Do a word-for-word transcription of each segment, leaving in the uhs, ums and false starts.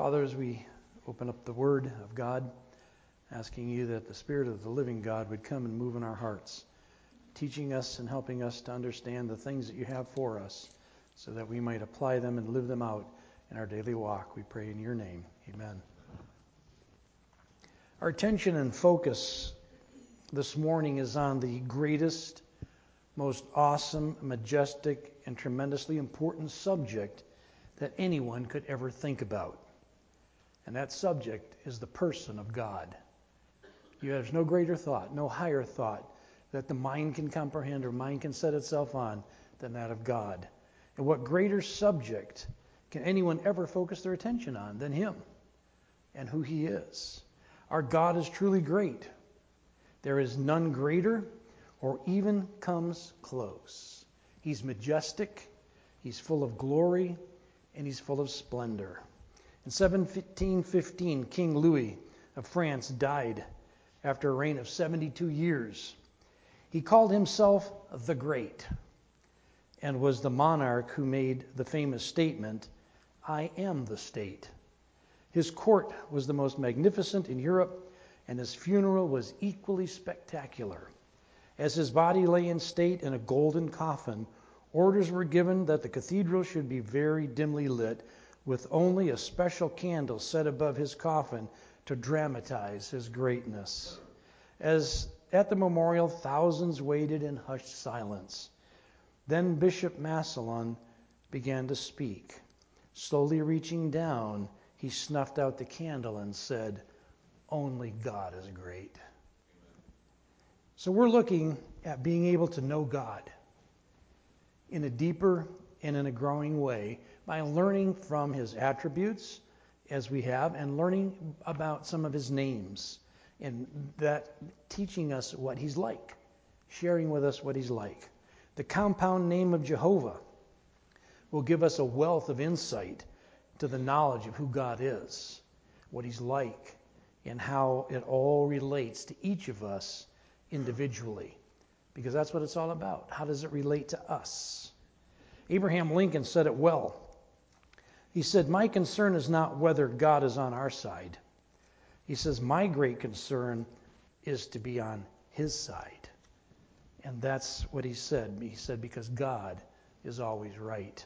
Father, as we open up the Word of God, asking you that the Spirit of the living God would come and move in our hearts, teaching us and helping us to understand the things that you have for us so that we might apply them and live them out in our daily walk. We pray in your name. Amen. Our attention and focus this morning is on the greatest, most awesome, majestic, and tremendously important subject that anyone could ever think about. And that subject is the person of God. You have no greater thought, no higher thought that the mind can comprehend or mind can set itself on than that of God. And what greater subject can anyone ever focus their attention on than him and who he is? Our God is truly great. There is none greater or even comes close. He's majestic, he's full of glory, and he's full of splendor. In seventeen fifteen, King Louis of France died after a reign of seventy-two years. He called himself the Great and was the monarch who made the famous statement, "I am the state." His court was the most magnificent in Europe, and his funeral was equally spectacular. As his body lay in state in a golden coffin, orders were given that the cathedral should be very dimly lit, with only a special candle set above his coffin to dramatize his greatness. As at the memorial, thousands waited in hushed silence. Then Bishop Massillon began to speak. Slowly reaching down, he snuffed out the candle and said, "Only God is great." So we're looking at being able to know God in a deeper and in a growing way by learning from his attributes, as we have, and learning about some of his names, and that teaching us what he's like, sharing with us what he's like. The compound name of Jehovah will give us a wealth of insight to the knowledge of who God is, what he's like, and how it all relates to each of us individually, because that's what it's all about. How does it relate to us? Abraham Lincoln said it well. He said, "My concern is not whether God is on our side." He says, "My great concern is to be on his side." And that's what he said. He said, because God is always right.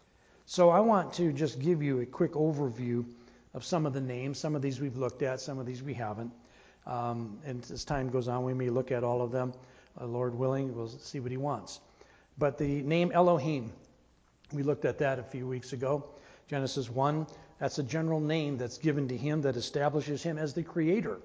So I want to just give you a quick overview of some of the names. Some of these we've looked at, some of these we haven't. Um, and as time goes on, we may look at all of them. Uh, Lord willing, we'll see what he wants. But the name Elohim, we looked at that a few weeks ago. Genesis one, that's a general name that's given to him that establishes him as the creator,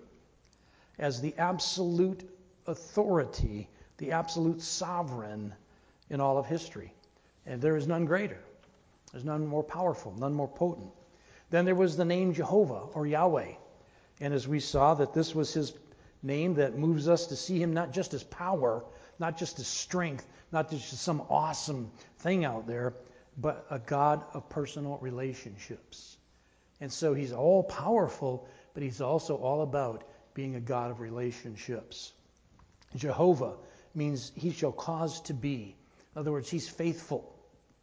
as the absolute authority, the absolute sovereign in all of history. And there is none greater. There's none more powerful, none more potent. Then there was the name Jehovah or Yahweh. And as we saw that this was his name that moves us to see him not just as power, not just as strength, not just as some awesome thing out there, but a God of personal relationships. And so he's all powerful, but he's also all about being a God of relationships. Jehovah means he shall cause to be. In other words, he's faithful.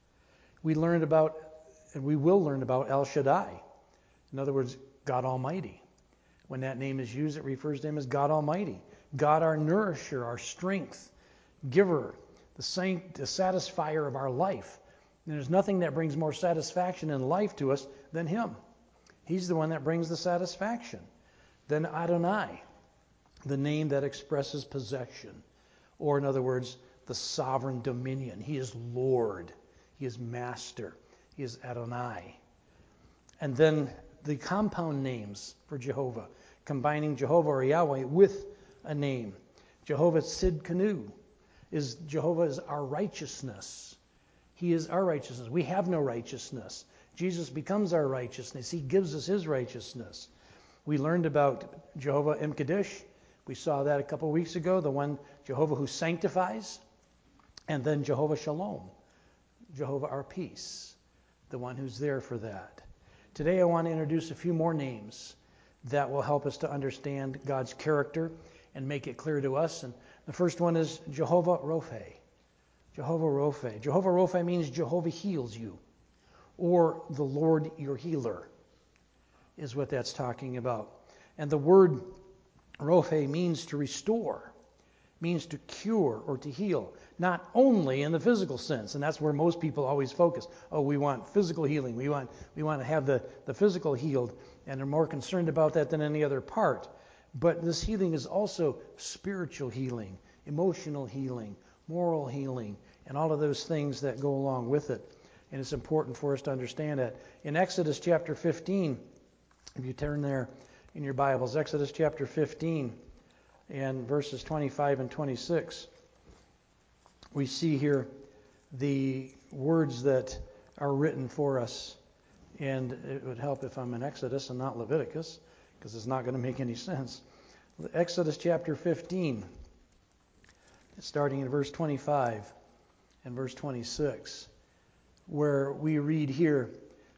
We learned about, and we will learn about El Shaddai. In other words, God Almighty. When that name is used, it refers to him as God Almighty. God our nourisher, our strength, giver, the saint, the satisfier of our life. And there's nothing that brings more satisfaction in life to us than him. He's the one that brings the satisfaction. Then Adonai, the name that expresses possession. Or in other words, the sovereign dominion. He is Lord. He is Master. He is Adonai. And then the compound names for Jehovah, combining Jehovah or Yahweh with a name. Jehovah Sidkenu is Jehovah is our righteousness. He is our righteousness. We have no righteousness. Jesus becomes our righteousness. He gives us his righteousness. We learned about Jehovah M'Kaddesh. We saw that a couple of weeks ago, the one Jehovah who sanctifies. And then Jehovah Shalom, Jehovah our peace, the one who's there for that. Today I want to introduce a few more names that will help us to understand God's character and make it clear to us. And the first one is Jehovah Rophe. Jehovah Rophe. Jehovah Rophe means Jehovah heals you, or the Lord your healer. is what that's talking about. And the word Rophe means to restore, means to cure or to heal, not only in the physical sense, and that's where most people always focus. Oh, we want physical healing. We want we want to have the, the physical healed, and they're more concerned about that than any other part. But this healing is also spiritual healing, emotional healing, moral healing, and all of those things that go along with it. And it's important for us to understand that. In Exodus chapter fifteen, if you turn there in your Bibles, Exodus chapter fifteen and verses twenty-five and twenty-six, we see here the words that are written for us. And it would help if I'm in Exodus and not Leviticus, because it's not going to make any sense. Exodus chapter fifteen, starting in verse twenty-five and verse twenty-six, where we read here,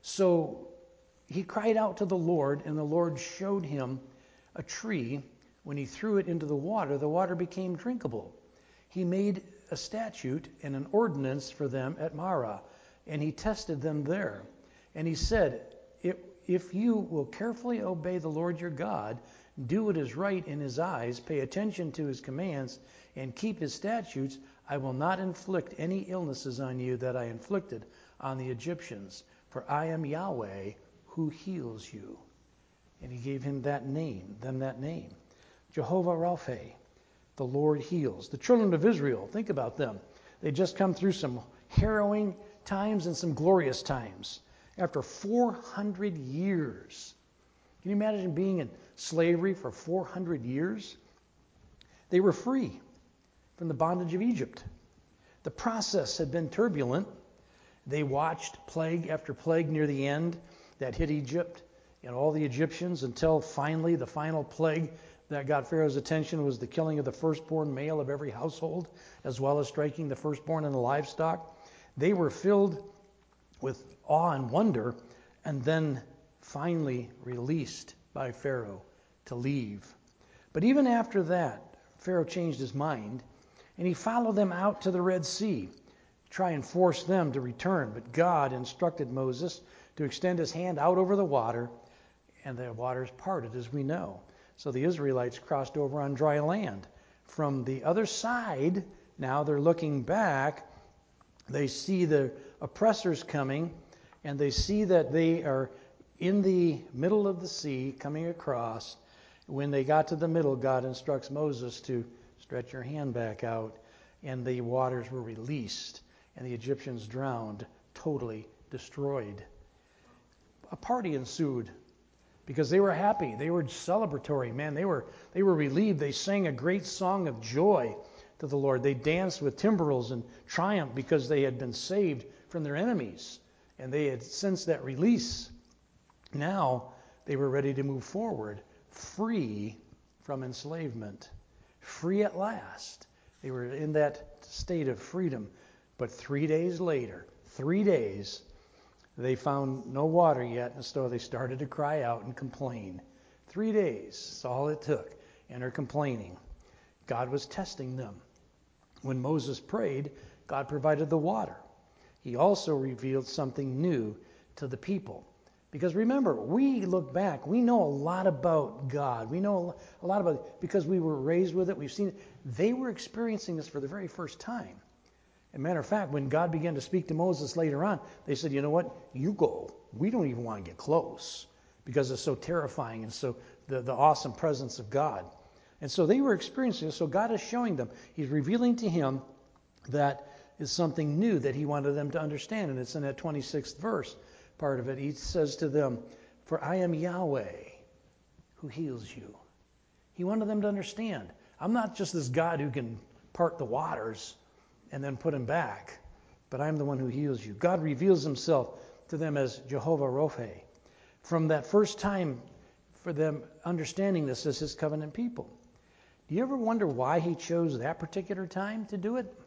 "So he cried out to the Lord, and the Lord showed him a tree. When he threw it into the water, the water became drinkable. He made a statute and an ordinance for them at Marah, and he tested them there. And he said, if, if you will carefully obey the Lord your God, do what is right in his eyes, pay attention to his commands, and keep his statutes, I will not inflict any illnesses on you that I inflicted on the Egyptians, for I am Yahweh who heals you." And he gave him that name, them that name. Jehovah Rapha, the Lord heals. The children of Israel, think about them. They just come through some harrowing times and some glorious times. After four hundred years. Can you imagine being in slavery for four hundred years? They were free from the bondage of Egypt. The process had been turbulent. They watched plague after plague near the end that hit Egypt and all the Egyptians, until finally the final plague that got Pharaoh's attention was the killing of the firstborn male of every household, as well as striking the firstborn in the livestock. They were filled with awe and wonder, and then finally released by Pharaoh to leave. But even after that, Pharaoh changed his mind, and he followed them out to the Red Sea to try and force them to return. But God instructed Moses to extend his hand out over the water, and the waters parted, as we know. So the Israelites crossed over on dry land. From the other side, now they're looking back, they see the oppressors coming, and they see that they are in the middle of the sea coming across. When they got to the middle, God instructs Moses to stretch your hand back out, and the waters were released, and the Egyptians drowned, totally destroyed. A party ensued because they were happy. They were celebratory. Man, they were they were relieved. They sang a great song of joy to the Lord. They danced with timbrels and triumph because they had been saved from their enemies, and they had sensed that release. Now they were ready to move forward, free from enslavement, free at last. They were in that state of freedom. But three days later, three days, they found no water yet, and so they started to cry out and complain. Three days, that's all it took, and they're complaining. God was testing them. When Moses prayed, God provided the water. He also revealed something new to the people. Because remember, we look back, we know a lot about God. We know a lot about it because we were raised with it, we've seen it. They were experiencing this for the very first time. As a matter of fact, when God began to speak to Moses later on, they said, you know what, you go. We don't even want to get close because it's so terrifying and so the, the awesome presence of God. And so they were experiencing it. So God is showing them. He's revealing to him that is something new that he wanted them to understand. And it's in that twenty-sixth verse part of it. He says to them, for I am Yahweh who heals you. He wanted them to understand. I'm not just this God who can part the waters and then put him back, but I'm the one who heals you. God reveals himself to them as Jehovah Rapha. From that first time for them understanding this as his covenant people. Do you ever wonder why he chose that particular time to do it?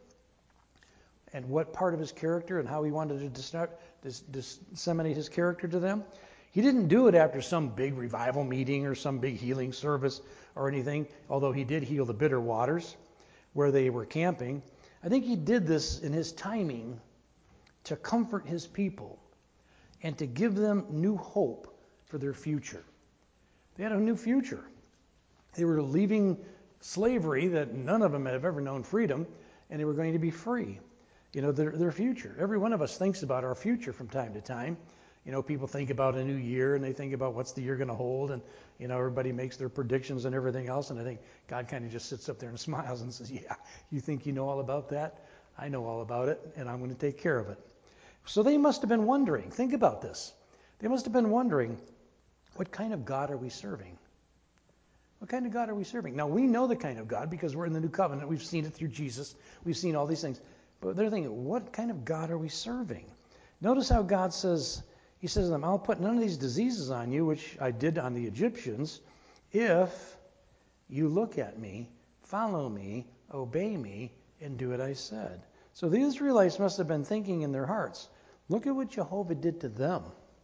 And what part of his character and how he wanted to dis- dis- disseminate his character to them? He didn't do it after some big revival meeting or some big healing service or anything, although he did heal the bitter waters where they were camping. I think he did this in his timing to comfort his people and to give them new hope for their future. They had a new future. They were leaving slavery that none of them have ever known freedom, and they were going to be free. You know, their, their future. Every one of us thinks about our future from time to time. You know, people think about a new year, and they think about what's the year going to hold, and, you know, everybody makes their predictions and everything else, and I think God kind of just sits up there and smiles and says, yeah, you think you know all about that? I know all about it, and I'm going to take care of it. So they must have been wondering, think about this. They must have been wondering, what kind of God are we serving? What kind of God are we serving? Now, we know the kind of God because we're in the new covenant. We've seen it through Jesus. We've seen all these things. But they're thinking, what kind of God are we serving? Notice how God says, he says to them, I'll put none of these diseases on you, which I did on the Egyptians, if you look at me, follow me, obey me, and do what I said. So the Israelites must have been thinking in their hearts, look at what Jehovah did to them.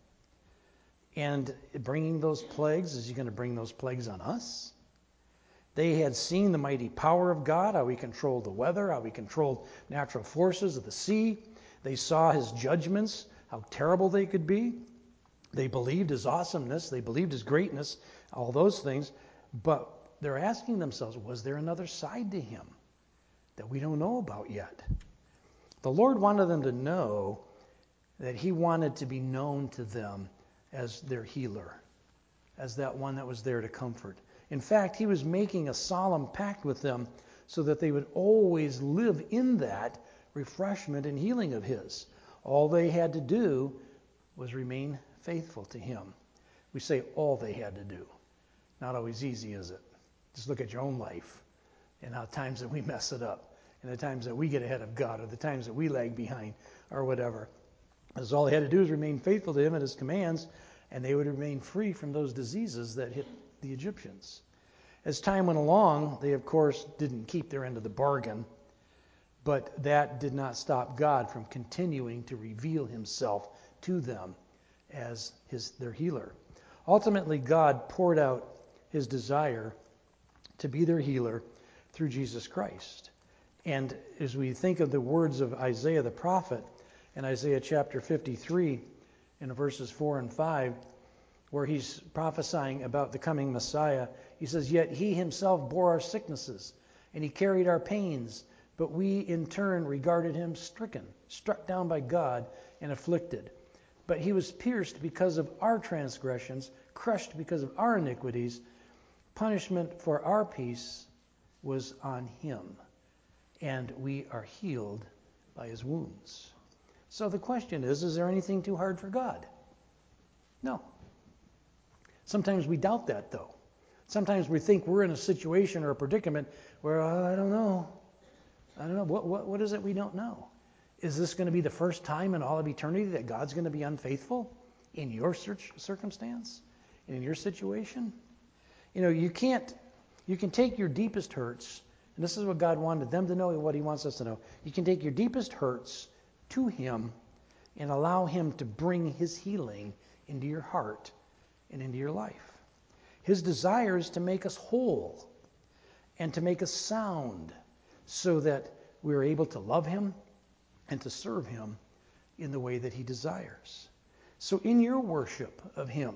And bringing those plagues, is he going to bring those plagues on us? They had seen the mighty power of God, how he controlled the weather, how he controlled natural forces of the sea. They saw his judgments, how terrible they could be. They believed his awesomeness. They believed his greatness, all those things. But they're asking themselves, was there another side to him that we don't know about yet? The Lord wanted them to know that he wanted to be known to them as their healer, as that one that was there to comfort. In fact, he was making a solemn pact with them so that they would always live in that refreshment and healing of his. All they had to do was remain faithful to him. We say all they had to do. Not always easy, is it? Just look at your own life and how times that we mess it up, and the times that we get ahead of God, or the times that we lag behind, or whatever. Because all they had to do is remain faithful to him and his commands, and they would remain free from those diseases that hit the Egyptians. As time went along, they, of course, didn't keep their end of the bargain, but that did not stop God from continuing to reveal himself to them as his their healer. Ultimately, God poured out his desire to be their healer through Jesus Christ. And as we think of the words of Isaiah the prophet, in Isaiah chapter fifty-three, in verses four and five, where he's prophesying about the coming Messiah, he says, yet he himself bore our sicknesses, and he carried our pains, but we in turn regarded him stricken, struck down by God, and afflicted. But he was pierced because of our transgressions, crushed because of our iniquities. Punishment for our peace was on him, and we are healed by his wounds. So the question is, is there anything too hard for God? No. Sometimes we doubt that, though. Sometimes we think we're in a situation or a predicament where, oh, I don't know. I don't know. What, what, what is it we don't know? Is this going to be the first time in all of eternity that God's going to be unfaithful in your circumstance, in your situation? You know, you can't, you can take your deepest hurts, and this is what God wanted them to know and what he wants us to know. You can take your deepest hurts to him and allow him to bring his healing into your heart and into your life. His desire is to make us whole and to make us sound so that we're able to love him and to serve him in the way that he desires. So in your worship of him,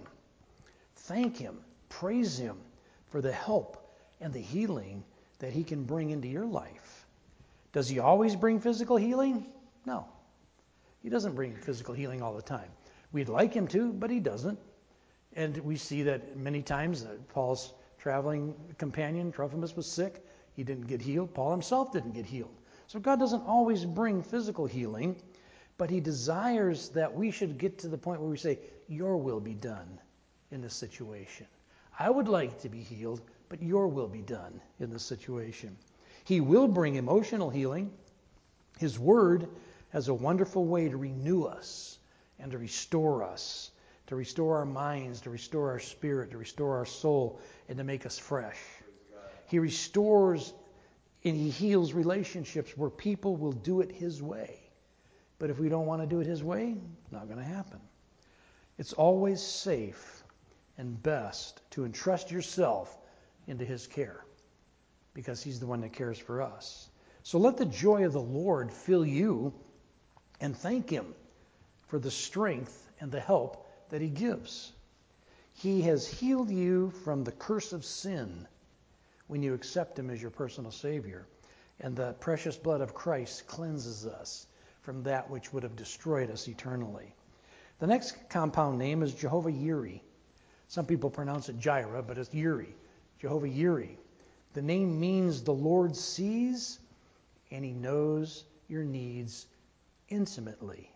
thank him, praise him for the help and the healing that he can bring into your life. Does he always bring physical healing? No. He doesn't bring physical healing all the time. We'd like him to, but he doesn't. And we see that many times that Paul's traveling companion, Trophimus, was sick. He didn't get healed. Paul himself didn't get healed. So God doesn't always bring physical healing, but he desires that we should get to the point where we say, your will be done in this situation. I would like to be healed, but your will be done in this situation. He will bring emotional healing. His word has a wonderful way to renew us and to restore us, to restore our minds, to restore our spirit, to restore our soul, and to make us fresh. He restores and he heals relationships where people will do it his way. But if we don't want to do it his way, it's not going to happen. It's always safe and best to entrust yourself into his care because he's the one that cares for us. So let the joy of the Lord fill you and thank him for the strength and the help that he gives. He has healed you from the curse of sin when you accept him as your personal Savior. And the precious blood of Christ cleanses us from that which would have destroyed us eternally. The next compound name is Jehovah Yireh. Some people pronounce it Jireh, but it's Yireh. Jehovah Yireh. The name means the Lord sees and he knows your needs intimately,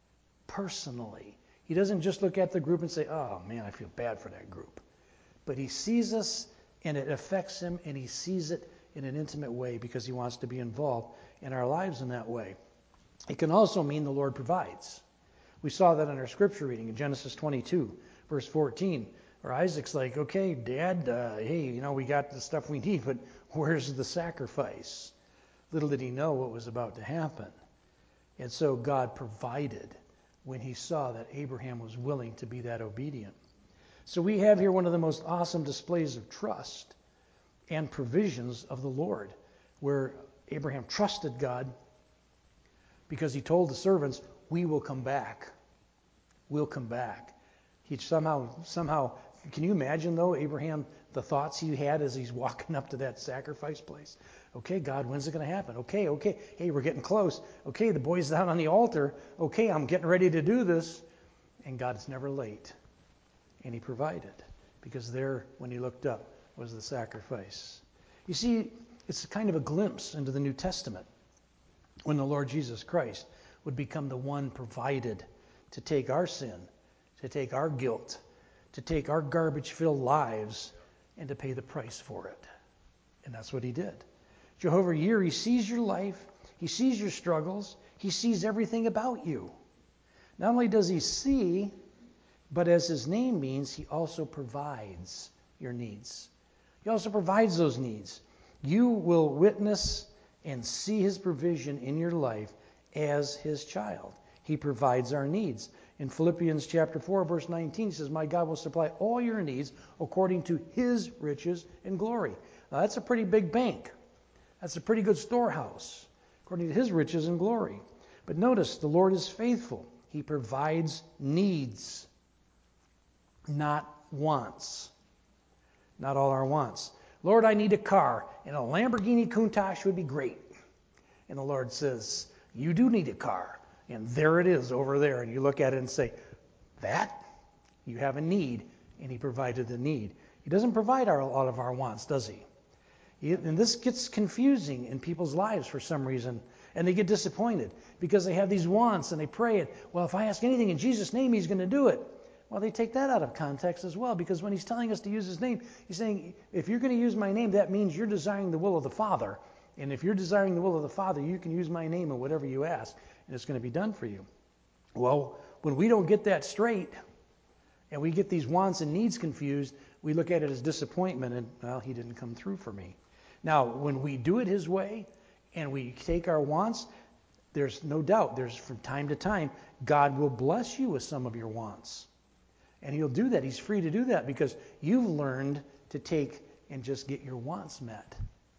personally. He doesn't just look at the group and say, oh man, I feel bad for that group. But he sees us and it affects him, and he sees it in an intimate way because he wants to be involved in our lives in that way. It can also mean the Lord provides. We saw that in our scripture reading in Genesis twenty-two, verse fourteen, where Isaac's like, okay, Dad, uh, hey, you know, we got the stuff we need, but where's the sacrifice? Little did he know what was about to happen. And so God provided when he saw that Abraham was willing to be that obedient. So we have here one of the most awesome displays of trust and provisions of the Lord, where Abraham trusted God because he told the servants, we will come back. We'll come back. He somehow, somehow, can you imagine though, Abraham, the thoughts he had as he's walking up to that sacrifice place? Okay, God, when's it going to happen? Okay, okay, hey, we're getting close. Okay, the boy's down on the altar. Okay, I'm getting ready to do this. And God's never late. And he provided, because there, when he looked up, was the sacrifice. You see, it's kind of a glimpse into the New Testament when the Lord Jesus Christ would become the one provided to take our sin, to take our guilt, to take our garbage-filled lives, and to pay the price for it. And that's what he did. Jehovah Yireh sees your life. He sees your struggles. He sees everything about you. Not only does he see, but as his name means, he also provides your needs. He also provides those needs. You will witness and see his provision in your life as his child. He provides our needs. In Philippians chapter four, verse nineteen, he says, my God will supply all your needs according to his riches and glory. Now, that's a pretty big bank. That's a pretty good storehouse, according to his riches and glory. But notice, the Lord is faithful. He provides needs, not wants. Not all our wants. Lord, I need a car, and a Lamborghini Countach would be great. And the Lord says, you do need a car, and there it is over there. And you look at it and say, that? You have a need, and he provided the need. He doesn't provide our, all of our wants, does he? he? And this gets confusing in people's lives for some reason, and they get disappointed because they have these wants, and they pray it. Well, if I ask anything in Jesus' name, he's going to do it. Well, they take that out of context as well, because when he's telling us to use his name, he's saying, if you're going to use my name, that means you're desiring the will of the Father. And if you're desiring the will of the Father, you can use my name in whatever you ask, and it's going to be done for you. Well, when we don't get that straight, and we get these wants and needs confused, we look at it as disappointment, and, well, he didn't come through for me. Now, when we do it his way, and we take our wants, there's no doubt, there's from time to time, God will bless you with some of your wants. And he'll do that. He's free to do that because you've learned to take and just get your wants met.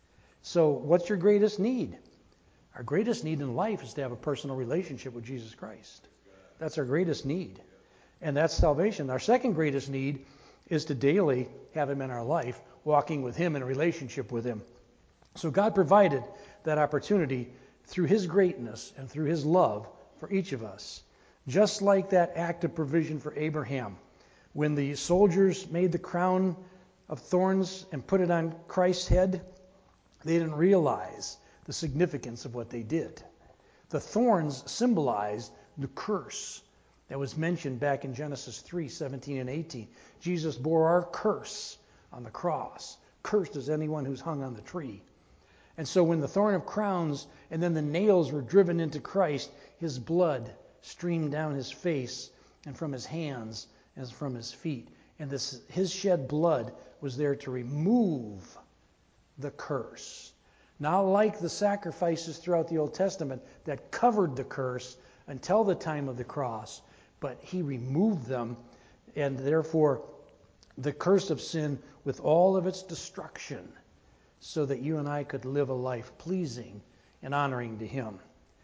So what's your greatest need? Our greatest need in life is to have a personal relationship with Jesus Christ. That's our greatest need. And that's salvation. Our second greatest need is to daily have him in our life, walking with him in a relationship with him. So God provided that opportunity through his greatness and through his love for each of us. Just like that act of provision for Abraham. When the soldiers made the crown of thorns and put it on Christ's head, they didn't realize the significance of what they did. The thorns symbolized the curse that was mentioned back in Genesis three, seventeen and eighteen. Jesus bore our curse on the cross. Cursed is anyone who's hung on the tree. And so when the thorn of crowns and then the nails were driven into Christ, his blood streamed down his face and from his hands and from his feet. And this, his shed blood was there to remove the curse. Not like the sacrifices throughout the Old Testament that covered the curse until the time of the cross, but he removed them, and therefore the curse of sin with all of its destruction, so that you and I could live a life pleasing and honoring to him.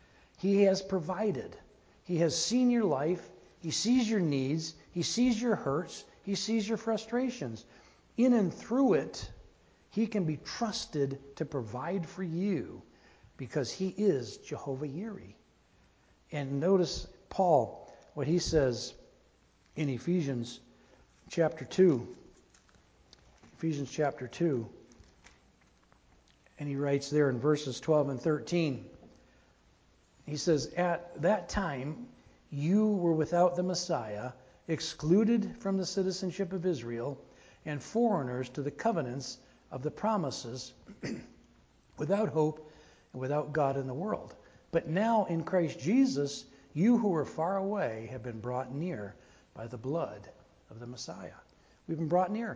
He has provided. He has seen your life. He sees your needs. He sees your hurts. He He sees your frustrations. In and through it, he can be trusted to provide for you because he is Jehovah Yireh. And notice Paul, what he says in Ephesians chapter two. Ephesians chapter two. And he writes there in verses twelve and thirteen. He says, at that time, you were without the Messiah, excluded from the citizenship of Israel, and foreigners to the covenants of the promises, without hope and without God in the world. But now in Christ Jesus, you who were far away have been brought near by the blood of the Messiah. We've been brought near.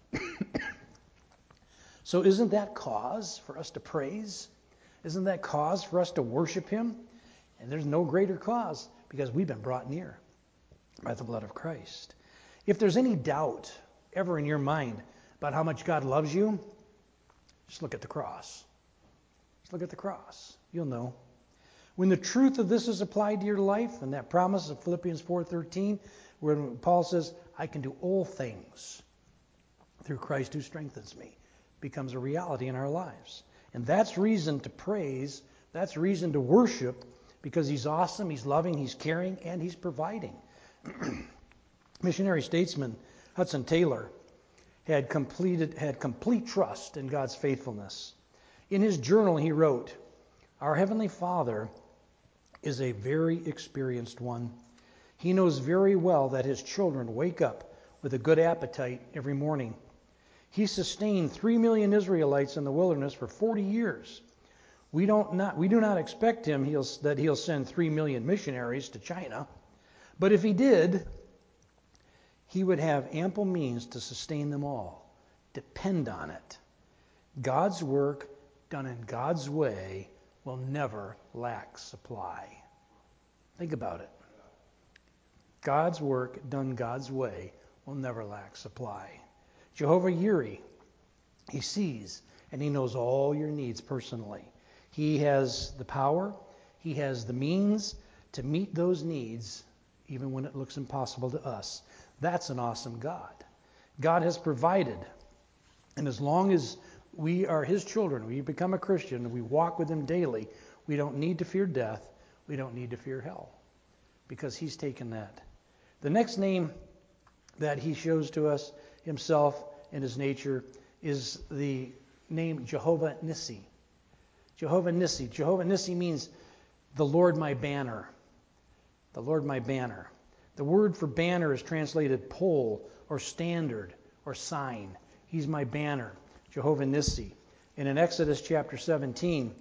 So isn't that cause for us to praise? Isn't that cause for us to worship him? And there's no greater cause because we've been brought near by the blood of Christ. If there's any doubt ever in your mind about how much God loves you, just look at the cross. Just look at the cross. You'll know. When the truth of this is applied to your life, and that promise of Philippians four thirteen, where Paul says, I can do all things through Christ who strengthens me, becomes a reality in our lives. And that's reason to praise, that's reason to worship, because he's awesome, he's loving, he's caring, and he's providing. Missionary statesman Hudson Taylor had completed had complete trust in God's faithfulness. In his journal he wrote, our Heavenly Father is a very experienced one. He knows very well that his children wake up with a good appetite every morning. He sustained three million Israelites in the wilderness for forty years. We don't not we do not expect him he'll, that he'll send three million missionaries to China, but if he did, he would have ample means to sustain them all. Depend on it. God's work done in God's way will never lack supply. Think about it. God's work done God's way will never lack supply. Jehovah Yireh, he sees and he knows all your needs personally. He has the power, he has the means to meet those needs even when it looks impossible to us. That's an awesome God. God has provided. And as long as we are his children, we become a Christian, and we walk with him daily, we don't need to fear death. We don't need to fear hell because he's taken that. The next name that he shows to us himself and his nature is the name Jehovah Nissi. Jehovah Nissi. Jehovah Nissi means the Lord my banner. The Lord my banner. The word for banner is translated pole or standard or sign. He's my banner. Jehovah Nissi. And in Exodus chapter seventeen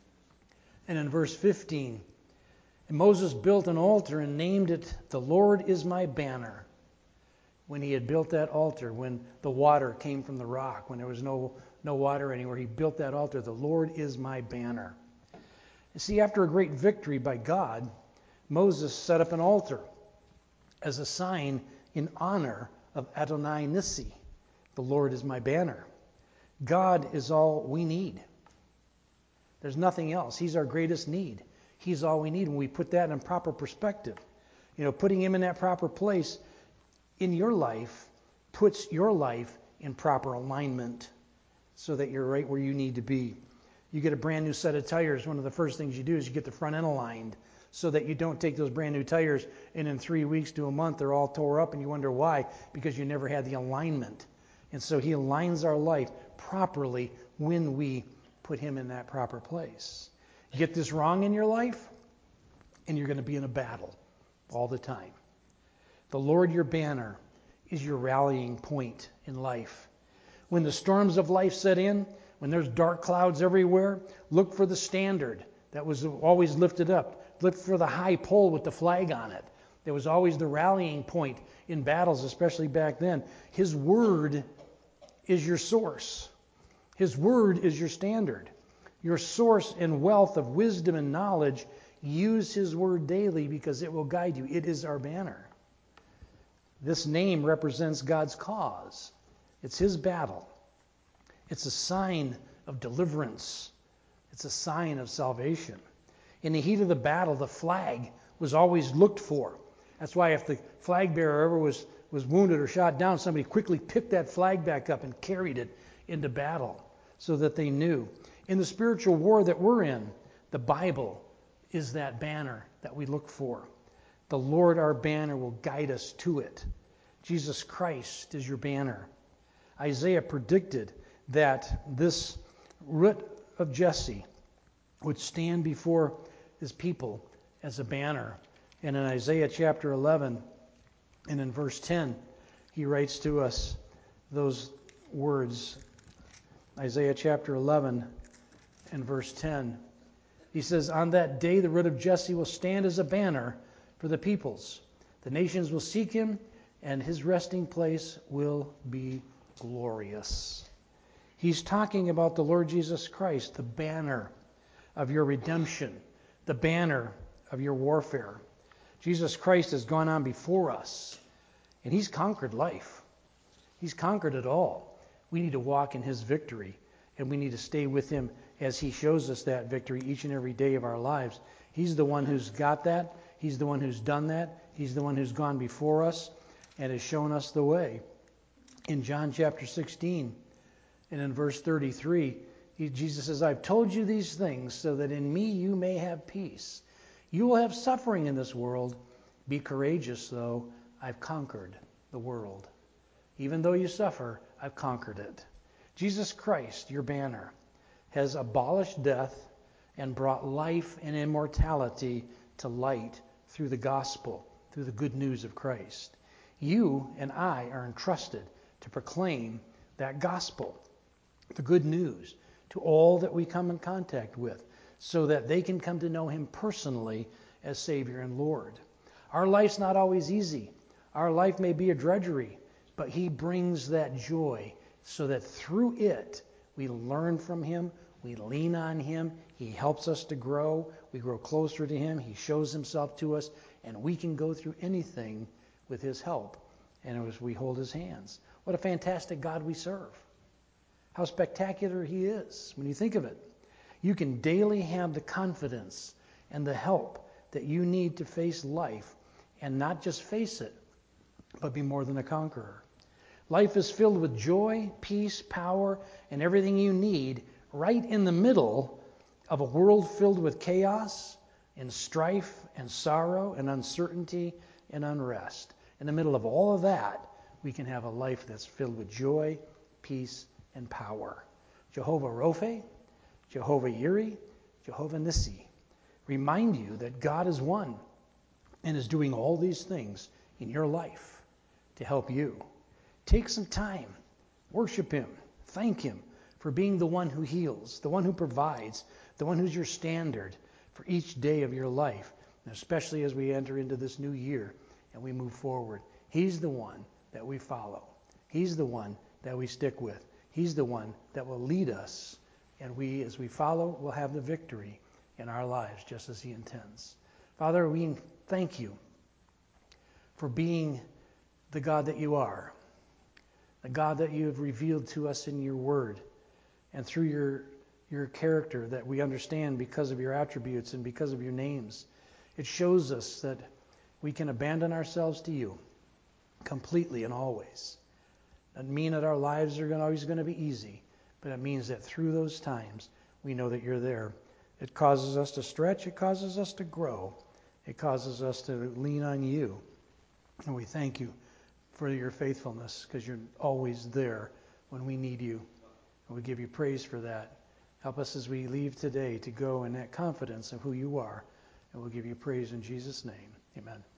and in verse fifteen, and Moses built an altar and named it, the Lord is my banner. When he had built that altar, when the water came from the rock, when there was no, no water anywhere, he built that altar, the Lord is my banner. You see, after a great victory by God, Moses set up an altar as a sign in honor of Adonai Nissi. The Lord is my banner. God is all we need. There's nothing else. He's our greatest need. He's all we need when we put that in proper perspective. You know, putting him in that proper place in your life puts your life in proper alignment so that you're right where you need to be. You get a brand new set of tires, one of the first things you do is you get the front end aligned so that you don't take those brand new tires and in three weeks to a month they're all tore up and you wonder why, because you never had the alignment. And so he aligns our life properly when we put him in that proper place. Get this wrong in your life and you're going to be in a battle all the time. The Lord, your banner, is your rallying point in life. When the storms of life set in, when there's dark clouds everywhere, look for the standard that was always lifted up. Look for the high pole with the flag on it. There was always the rallying point in battles, especially back then. His word is your source. His word is your standard. Your source and wealth of wisdom and knowledge, use his word daily because it will guide you. It is our banner. This name represents God's cause. It's his battle. It's a sign of deliverance. It's a sign of salvation. In the heat of the battle, the flag was always looked for. That's why if the flag bearer ever was, was wounded or shot down, somebody quickly picked that flag back up and carried it into battle so that they knew. In the spiritual war that we're in, the Bible is that banner that we look for. The Lord our banner will guide us to it. Jesus Christ is your banner. Isaiah predicted that this root of Jesse would stand before his people as a banner. And in Isaiah chapter eleven and in verse ten, he writes to us those words. Isaiah chapter eleven and verse ten. He says, "On that day the root of Jesse will stand as a banner for the peoples. The nations will seek him, and his resting place will be glorious." He's talking about the Lord Jesus Christ, the banner of your redemption, the banner of your warfare. Jesus Christ has gone on before us, and he's conquered life. He's conquered it all. We need to walk in his victory, and we need to stay with him as he shows us that victory each and every day of our lives. He's the one who's got that. He's the one who's done that. He's the one who's gone before us and has shown us the way. In John chapter sixteen and in verse thirty-three, he, Jesus says, "I've told you these things so that in me you may have peace. You will have suffering in this world. Be courageous, though. I've conquered the world." Even though you suffer, I've conquered it. Jesus Christ, your banner, has abolished death and brought life and immortality to light through the gospel, through the good news of Christ. You and I are entrusted to proclaim that gospel, the good news, to all that we come in contact with, so that they can come to know him personally as Savior and Lord. Our life's not always easy. Our life may be a drudgery, but he brings that joy so that through it we learn from him, we lean on him, he helps us to grow, we grow closer to him, he shows himself to us, and we can go through anything with his help and as we hold his hands. What a fantastic God we serve. How spectacular he is when you think of it. You can daily have the confidence and the help that you need to face life, and not just face it, but be more than a conqueror. Life is filled with joy, peace, power, and everything you need right in the middle of a world filled with chaos and strife and sorrow and uncertainty and unrest. In the middle of all of that, we can have a life that's filled with joy, peace, and power. Jehovah Rophe, Jehovah Yireh, Jehovah Nissi remind you that God is one and is doing all these things in your life to help you. Take some time, worship him, thank him for being the one who heals, the one who provides, the one who's your standard for each day of your life, and especially as we enter into this new year and we move forward. He's the one that we follow. He's the one that we stick with. He's the one that will lead us, and we, as we follow, will have the victory in our lives just as he intends. Father, we thank you for being the God that you are, the God that you have revealed to us in your word and through your, your character that we understand because of your attributes and because of your names. It shows us that we can abandon ourselves to you completely and always. Doesn't mean that our lives are always going to be easy, but it means that through those times we know that you're there. It causes us to stretch. It causes us to grow. It causes us to lean on you. And we thank you for your faithfulness, because you're always there when we need you. And we give you praise for that. Help us as we leave today to go in that confidence of who you are. And we'll give you praise in Jesus' name. Amen.